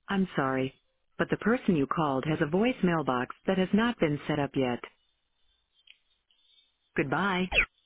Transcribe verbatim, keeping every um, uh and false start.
I'm sorry, but the person you called has a voicemail box that has not been set up yet. Goodbye.